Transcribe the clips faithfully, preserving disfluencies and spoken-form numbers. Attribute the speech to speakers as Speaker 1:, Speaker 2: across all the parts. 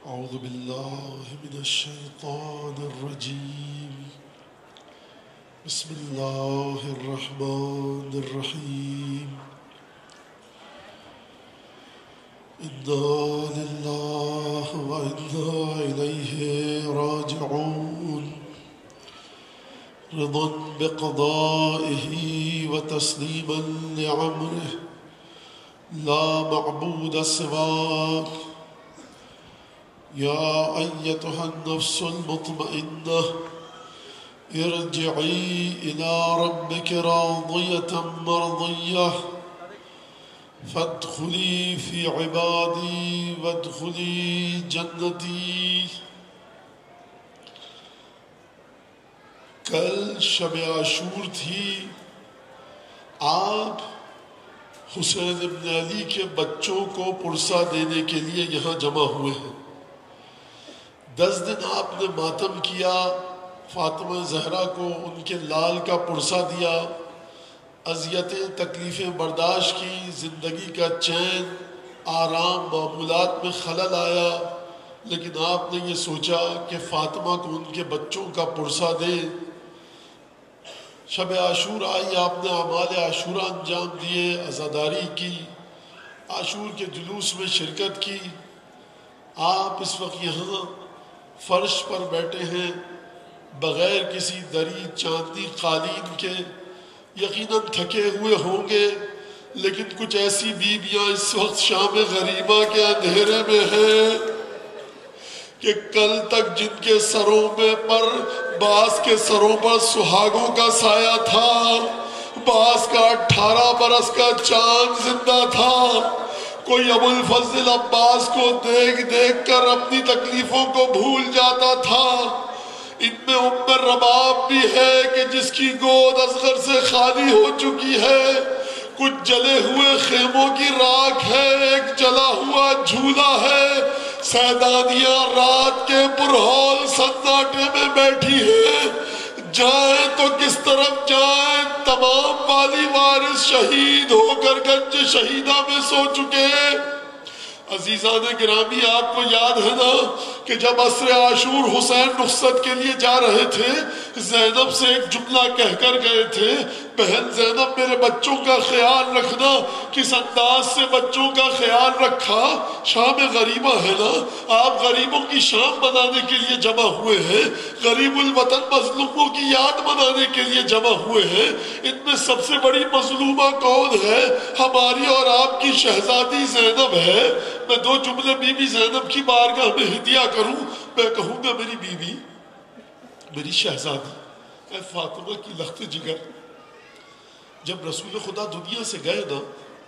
Speaker 1: أعوذ بالله من الشيطان الرجيم بسم الله الرحمن الرحيم إنا لله وإنا إليه راجعون رضا بقضائه وتسليما لأمره لا معبود سواك يا أيتها النفس المطمئنة ارجعي إلى ربك راضية مرضية فادخلي في عبادي وادخلي جنتي. کل شب عاشور تھی. آپ حسین ابن علی کے بچوں کو پرسہ دینے کے لیے یہاں جمع ہوئے ہیں. دس دن آپ نے ماتم کیا، فاطمہ زہرا کو ان کے لال کا پرسہ دیا، اذیتیں تکلیفیں برداشت کی، زندگی کا چین آرام معمولات میں خلل آیا، لیکن آپ نے یہ سوچا کہ فاطمہ کو ان کے بچوں کا پرسہ دیں. شب عاشور آئی، آپ نے اعمال عاشورہ انجام دیے، عزاداری کی، عاشور کے جلوس میں شرکت کی. آپ اس وقت یہاں فرش پر بیٹھے ہیں بغیر کسی دری چاندی قالین کے. یقیناً تھکے ہوئے ہوں گے، لیکن کچھ ایسی بیویاں اس وقت شام غریبہ کے اندھیرے میں ہیں کہ کل تک جن کے سروں میں پر بعض کے سروں پر سہاگوں کا سایہ تھا، بعض کا اٹھارہ برس کا چاند زندہ تھا. کوئی ابو الفضل عباس کو دیکھ دیکھ کر اپنی تکلیفوں کو بھول جاتا تھا. ان میں ام رباب بھی ہے کہ جس کی گود اصغر سے خالی ہو چکی ہے. کچھ جلے ہوئے خیموں کی راکھ ہے، ایک جلا ہوا جھولا ہے. سیدانیاں رات کے پرہول سناٹے میں بیٹھی ہیں. جائیں تو کس طرف جائیں؟ تمام والی وارث شہید ہو کر گنج شہیدہ میں سو چکے. عزیزان گرامی، آپ کو یاد ہے نا کہ جب عصر عاشور حسین رخصت کے لیے جا رہے تھے، زینب سے ایک جملہ کہہ کر گئے تھے، بہن زینب میرے بچوں کا خیال رکھنا. کس انداز سے بچوں کا خیال رکھا؟ شام غریبہ ہے نا، آپ غریبوں کی شام منانے کے لیے جمع ہوئے ہیں، غریب الوطن مظلوموں کی یاد منانے کے لیے جمع ہوئے ہیں. ان میں سب سے بڑی مظلومہ کون ہے؟ ہماری اور آپ کی شہزادی زینب ہے. میں دو جملے بی بی زینب کی بارگاہ میں ہدیہ کروں. میں کہوں گا میری بیوی، میری شہزادی، اے فاطمہ کی لخت جگر، جب رسول خدا دنیا سے گئے نا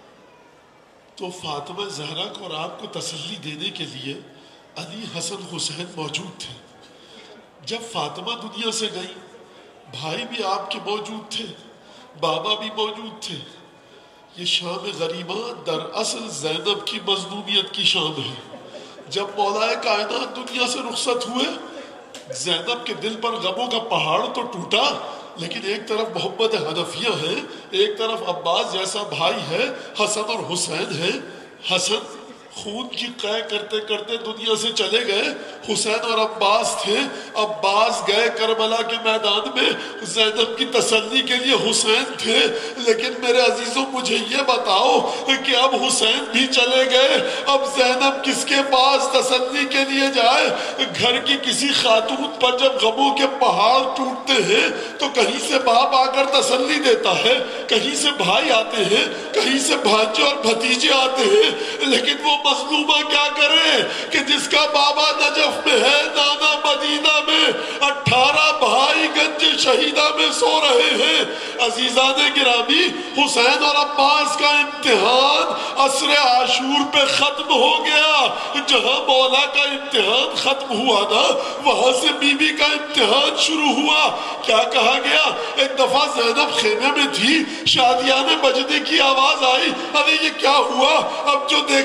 Speaker 1: تو فاطمہ زہرا کو اور آپ کو تسلی دینے کے لیے علی حسن حسین موجود تھے. جب فاطمہ دنیا سے گئی، بھائی بھی آپ کے موجود تھے، بابا بھی موجود تھے. یہ شام غریبہ دراصل زینب کی مظلومیت کی شام ہے. جب مولا کائنات دنیا سے رخصت ہوئے، زینب کے دل پر غموں کا پہاڑ تو ٹوٹا، لیکن ایک طرف محمد حنفیہ ہے، ایک طرف عباس جیسا بھائی ہے، حسن اور حسین ہے. حسن خون کی قے کرتے کرتے دنیا سے چلے گئے. حسین اور عباس تھے. عباس گئے کربلا کے میدان میں، زینب کی تسلی کے لیے حسین تھے. لیکن میرے عزیزوں مجھے یہ بتاؤ کہ اب حسین بھی چلے گئے، اب زینب کس کے پاس تسلی کے لیے جائے؟ گھر کی کسی خاتون پر جب غموں کے پہاڑ ٹوٹتے ہیں تو کہیں سے باپ آ کر تسلی دیتا ہے، کہیں سے بھائی آتے ہیں، کہیں سے بھانجے اور بھتیجے آتے ہیں. لیکن وہ مظلومہ کیا کرے کہ جس کا بابا نجف میں ہے، نانا مدینہ میں، اٹھارہ بھائی گنج شہیدہ میں سو رہے ہیں. عزیزان گرامی، حسین اور عباس کا امتحان عصر عاشور پہ ختم ہو گیا. جہاں مولا کا امتحان ختم ہوا نا، وہاں سے بی بی کا امتحان شروع ہوا. کیا کہا گیا؟ ایک دفعہ زینب خیمے میں تھی، شادیانے بجنے کی آواز آئی. ارے یہ کیا ہوا؟ اب جو دیکھا تو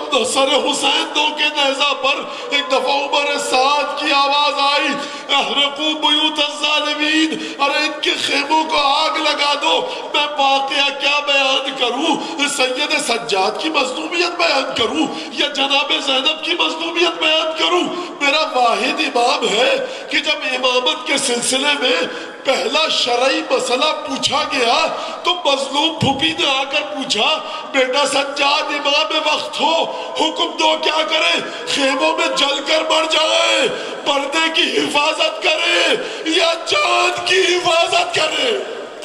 Speaker 1: جب سر حسین دو کے نیزہ پر ایک دفعہ عمر سعد کی آواز آئی احرقوا بیوت الظالمین، ارے ان کے خیموں کو آگ لگا دو، میں واقعہ کیا بیان کروں؟ سید سجاد کی مظلومیت بیان کروں یا جناب زینب کی مظلومیت بیان کروں؟ میرا واحد امام ہے کہ جب امامت کے سلسلے میں پہلا شرعی مسئلہ پوچھا گیا تو مظلوم پھوپھی نے آ کر پوچھا بیٹا سجاد امام وقت ہو، حکم دو کیا کرے؟ خیموں میں جل کر مر جائے، پردے کی حفاظت کرے یا جان کی حفاظت کرے؟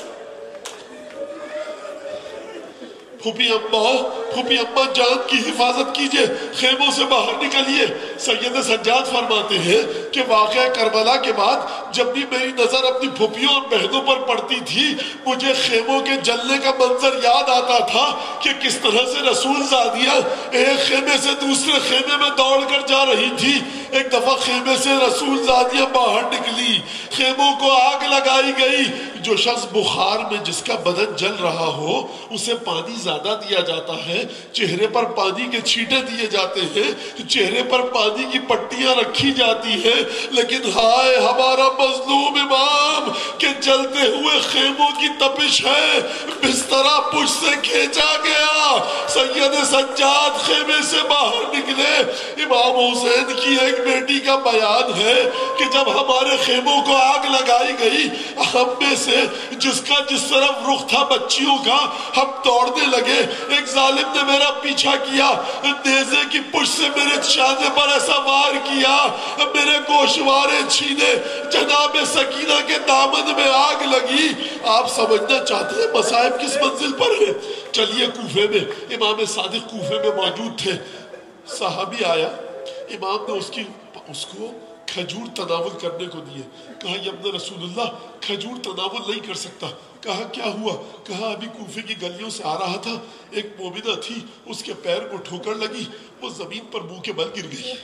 Speaker 1: پھوپھی اماں پھوپھی اماں جان کی حفاظت کیجئے، خیموں سے باہر نکلیے۔ سید سجاد فرماتے ہیں کہ واقعہ کربلا کے بعد جب بھی میری نظر اپنی پھوپھیوں اور بہنوں پر پڑتی تھی مجھے خیموں کے جلنے کا منظر یاد آتا تھا کہ کس طرح سے رسول زادیاں ایک خیمے سے دوسرے خیمے میں دوڑ کر جا رہی تھی۔ ایک دفعہ خیمے سے رسول زادیاں باہر نکلی، خیموں کو آگ لگائی گئی۔ جو شخص بخار میں جس کا بدن جل رہا ہو اسے پانی زیادہ دیا جاتا ہے، چہرے پر پانی کے چھینٹے دیے جاتے ہیں، چہرے پر پانی کی پٹیاں رکھی جاتی ہیں، لیکن ہائے ہمارا مظلوم امام کہ جلتے ہوئے خیموں کی تپش ہے، بسترا پشت سے کھینچا گیا۔ سید سجاد خیمے سے باہر نکلے۔ امام حسین کی ایک بیٹی کا بیان ہے کہ جب ہمارے خیموں کو آگ لگائی گئی ہم میں سے جس کا جس طرف رخ تھا بچیوں کا ہم دوڑنے لگے، ایک ظالم نے میرا پیچھا کیا، نیزے کی پشت سے میرے شانے پر ایسا وار کیا، میرے گوشوارے چھینے، جناب سکینہ کے دامن میں آگ لگی۔ آپ سمجھنا چاہتے ہیں مصائب کس منزل پر ہے؟ چلیے کوفے میں، امام صادق کوفے میں موجود تھے، صحابی آیا، امام نے اس کی اس کو کھجور تناول کرنے کو دیے، کہا یا ابن رسول اللہ کھجور تناول نہیں کر سکتا۔ کہا کیا ہوا؟ کہا ابھی کوفے کی گلیوں سے آ رہا تھا، ایک مومنہ تھی، اس کے پیر کو ٹھوکر لگی، وہ زمین پر منہ کے بل گر گئی۔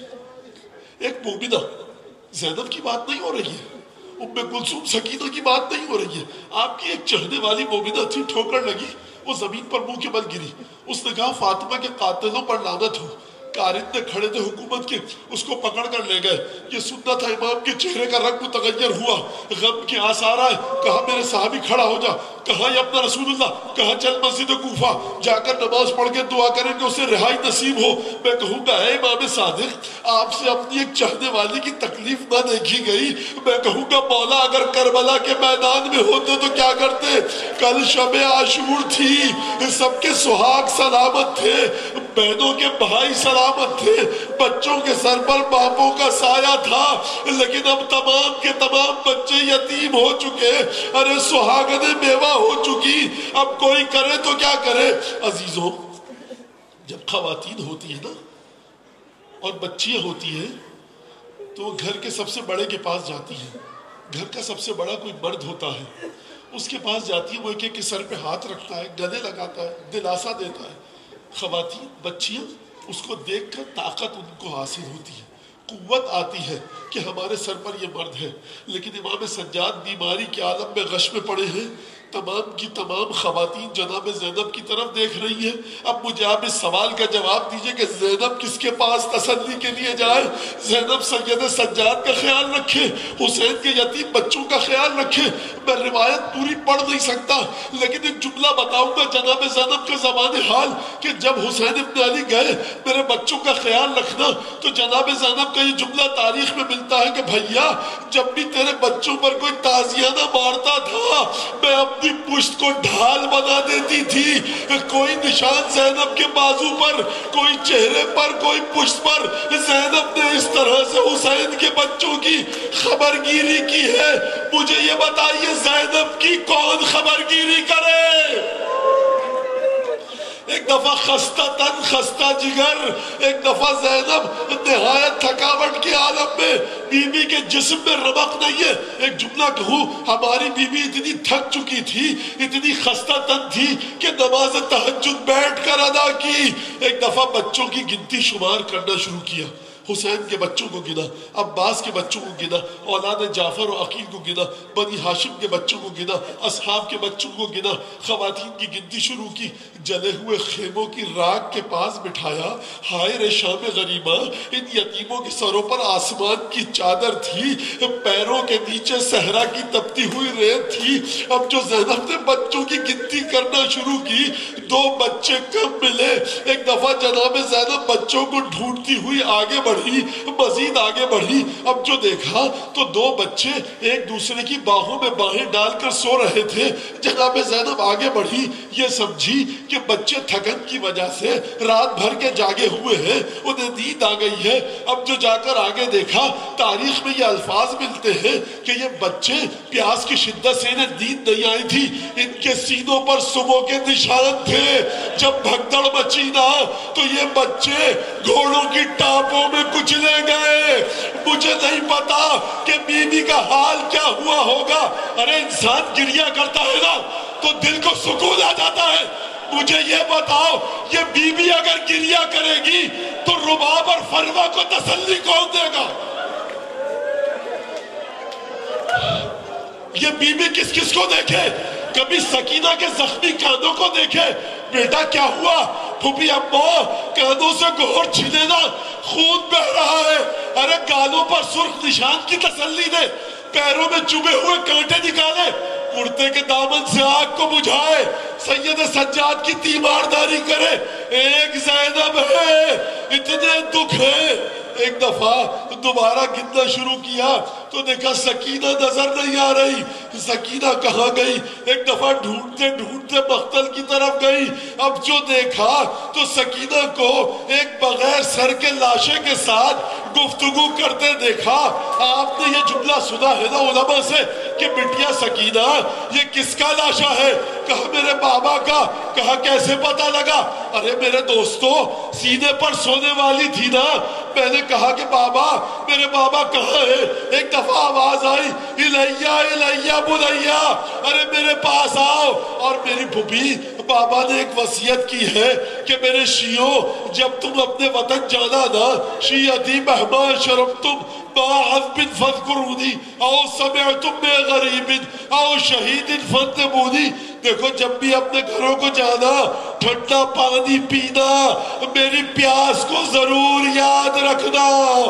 Speaker 1: ایک مومنہ، زینب کی بات نہیں ہو رہی ہے، ام کلثوم سکینہ کی بات نہیں ہو رہی ہے، آپ کی ایک چہنے والی مومنہ تھی، ٹھوکر لگی، وہ زمین پر منہ کے بل گری۔ اس نے کہا فاطمہ کے قاتلوں پر لعنت ہو۔ کارندے کھڑے تھے حکومت کے، اس کو پکڑ کر لے گئے۔ یہ سننا تھا، امام کے چہرے کا رنگ متغیر ہوا، غم کے آثار آئے۔ کہا میرے صحابی کھڑا ہو جا، کہا یا ابن رسول اللہ، کہا چل مسجد کوفہ جا کر نماز پڑھ کے دعا کریں کہ اسے رہائی نصیب ہو۔ میں کہوں گا اے امام صادق، آپ سے اپنی ایک چاہنے والی کی تکلیف نہ دیکھی گئی؟ میں کہوں گا مولا اگر کربلا کے میدان میں ہوتے تو کیا کرتے؟ کل شب عاشور تھی، سب کے سہاگ سلامت تھے، بہنوں کے بھائی سلامت تھے، بچوں کے سر پر باپوں کا سایہ تھا، لیکن اب تمام کے تمام بچے یتیم ہو چکے، ارے سہاگنیں بیوہ ہو چکی، اب کوئی کرے تو کیا کرے؟ عزیزوں، جب خواتین ہوتی ہیں نا اور بچیاں ہوتی ہیں تو گھر کے سب سے بڑے کے پاس جاتی ہیں، گھر کا سب سے بڑا کوئی مرد ہوتا ہے، اس کے پاس جاتی ہے، وہ ایک ایک کے سر پہ ہاتھ رکھتا ہے، گلے لگاتا ہے، دلاسا دیتا ہے۔ خواتین بچیاں اس کو دیکھ کر طاقت ان کو حاصل ہوتی ہے، قوت آتی ہے کہ ہمارے سر پر یہ مرد ہے۔ لیکن امام سجاد بیماری کے عالم میں غش میں پڑے ہیں، تمام کی تمام خواتین جناب زینب کی طرف دیکھ رہی ہیں۔ اب مجھے آپ اس سوال کا جواب دیجئے کہ زینب کس کے پاس تسلی کے لیے جائے؟ زینب سید سجاد کا خیال رکھے، حسین کے یتیم بچوں کا خیال رکھے۔ میں روایت پوری پڑھ نہیں سکتا لیکن ایک جملہ بتاؤں گا جناب زینب کا زمان حال کہ جب حسین ابن علی گئے میرے بچوں کا خیال رکھنا، تو جناب زینب کا یہ جملہ تاریخ میں ملتا ہے کہ بھیا جب بھی تیرے بچوں پر کوئی تازیانہ مارتا تھا میں اپنی پشت کو ڈھال بنا دیتی تھی، کوئی نشان زینب کے بازو پر، کوئی چہرے پر، کوئی پشت پر۔ زینب نے اس طرح سے حسین کے بچوں کی خبرگیری کی ہے، مجھے یہ بتائیے زینب کی کون خبرگیری کرے؟ ایک دفعہ خستہ تن خستہ جگر، ایک دفعہ زینب نہایت تھکاوٹ کے عالم میں، بی بی کے جسم میں رمق نہیں ہے۔ ایک جملہ کہوں، ہماری بی بی اتنی تھک چکی تھی، اتنی خستہ تن تھی کہ نماز تہجد بیٹھ کر ادا کی۔ ایک دفعہ بچوں کی گنتی شمار کرنا شروع کیا، حسین کے بچوں کو گنا، عباس کے بچوں کو گنا، اولاد جعفر و عقیل کو گنا، بنی ہاشم کے بچوں کو گنا، اصحاب کے بچوں کو گنا، خواتین کی گنتی شروع کی، جلے ہوئے خیموں کی راکھ کے پاس بٹھایا، ہائے رے شام غریبہ، ان یتیموں کے سروں پر آسمان کی چادر تھی، پیروں کے نیچے صحرا کی تپتی ہوئی ریت تھی۔ اب جو زینب نے بچوں کی گنتی کرنا شروع کی، دو بچے کم ملے۔ ایک دفعہ جناب زینب بچوں کو ڈھونڈتی ہوئی آگے بڑھی، مزید آگے بڑھی، اب جو دیکھا تو دو بچے ایک دوسرے کی باہوں میں باہیں ڈال کر سو رہے تھے۔ جناب زینب آگے بڑھی، یہ سمجھی کہ بچے تھکن کی وجہ سے رات بھر کے جاگے ہوئے ہیں، انہیں نیند آ گئی ہے۔ اب جو جا کر آگے دیکھا، تاریخ میں یہ الفاظ ملتے ہیں کہ یہ بچے پیاس کی شدت سے انہیں نیند نہیں آئی تھی، ان کے سینوں پر سموں کے نشان تھے۔ جب بھگدڑ مچی نا تو یہ بچے گھوڑوں کی ٹاپوں میں کچلے گئے۔ مجھے نہیں پتا کہ بی بی کا حال کیا ہوا ہوگا۔ ارے انسان گریا کرتا ہے نا تو دل کو سکون آ جاتا ہے۔ مجھے یہ بتاؤ، یہ بی بی اگر گریا کرے گی تو رباب اور فروا کو تسلی کون دے گا؟ یہ بی بی کس کس کو دیکھے؟ کبھی سکینہ کے زخمی کانوں کو دیکھے، بیٹا کیا ہوا؟ پھوپھی اماں کانوں سے گوہر چھنے نا، خون بہ رہا ہے۔ ارے گالوں پر سرخ نشان کی تسلی دے، پیروں میں چبھے ہوئے کانٹے نکالے، کرتے کے دامن سے آگ کو بجھائے، سید سجاد کی تیمارداری کرے۔ ایک زینب ہے، اتنے دکھ ہیں۔ ایک دفعہ دوبارہ گننا شروع کیا تو دیکھا سکینہ نظر نہیں آ رہی۔ سکینہ کہاں گئی؟ ایک دفعہ ڈھونڈتے ڈھونڈتے مقتل کی طرف گئی۔ اب جو دیکھا تو سکینہ کو ایک بغیر سر کے لاشے کے ساتھ گفتگو کرتے دیکھا۔ آپ نے یہ جملہ سنا ہے نا علماء سے کہ بٹیا سکینہ یہ کس کا لاشا ہے؟ کہا میرے بابا کا۔ کہا کیسے پتا لگا؟ ارے میرے دوستو سینے پر سونے والی تھی نا۔ میں نے کہا کہ بابا میرے بابا کہاں ہے؟ ایک دفعہ آواز آئی الیہ الیہ بنیا، ارے میرے پاس آؤ۔ اور میری پھوپھی بابا نے ایک وصیت کی ہے کہ میرے شیعوں جب تم اپنے وطن جانا نا، شیعتی مہما شرمتم عذب فاذکرونی او سمعتم میں غریب او شہید فانتبونی۔ دیکھو جب بھی اپنے گھروں کو جانا، ٹھنڈا پانی پینا، میری پیاس کو ضرور یاد رکھنا،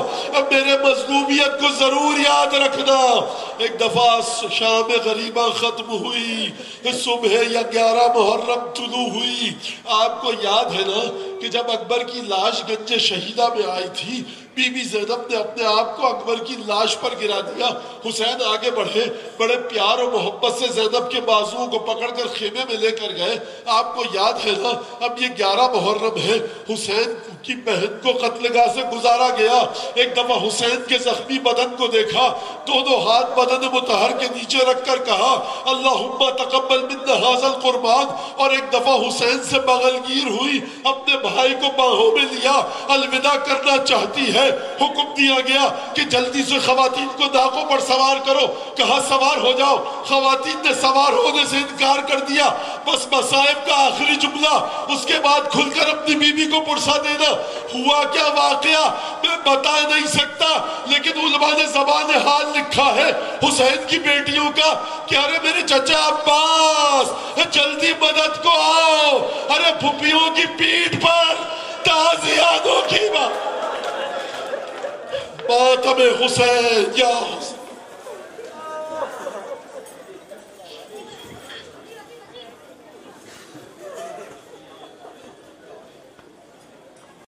Speaker 1: میرے مظلومیت کو ضرور یاد رکھنا۔ ایک دفعہ شام غریبہ ختم ہوئی، صبح یا گیارہ محرم طلوع ہوئی۔ آپ کو یاد ہے نا کہ جب اکبر کی لاش گنج شہیدہ میں آئی تھی، بی بی زینب نے اپنے آپ کو اکبر کی لاش پر گرا دیا۔ حسین آگے بڑھے، بڑے پیار و محبت سے زینب کے بازوؤں کو پکڑ کر خیمے میں لے کر گئے۔ آپ کو یاد ہے نا اب یہ گیارہ محرم ہے، حسین کی بہن کو قتل گاہ سے گزارا گیا۔ ایک دفعہ حسین کے زخمی بدن کو دیکھا، دونوں ہاتھ بدن مطہر کے نیچے رکھ کر کہا اللہم تقبل منا ھذا القربان، اور ایک دفعہ حسین سے بغل گیر ہوئی، اپنے بھائی کو باہوں میں لیا، الوداع کرنا چاہتی ہے۔ حکم دیا گیا کہ جلدی سے خواتین کو داغوں پر سوار کرو۔ کہا سوار ہو جاؤ، خواتین نے سوار ہونے سے انکار کر دیا۔ بس مصائب کا آخری جملہ، اس کے بعد کھل کر اپنی بیوی کو پرسا دینا۔ ہوا کیا واقعہ میں بتا نہیں سکتا، لیکن علماء نے زبان حال لکھا ہے حسین کی بیٹیوں کا کہ ارے میرے چچا عباس جلدی مدد کو آؤ، ارے پھپھیوں کی پیٹھ پر تازیانوں کی بات ماتم حسین یا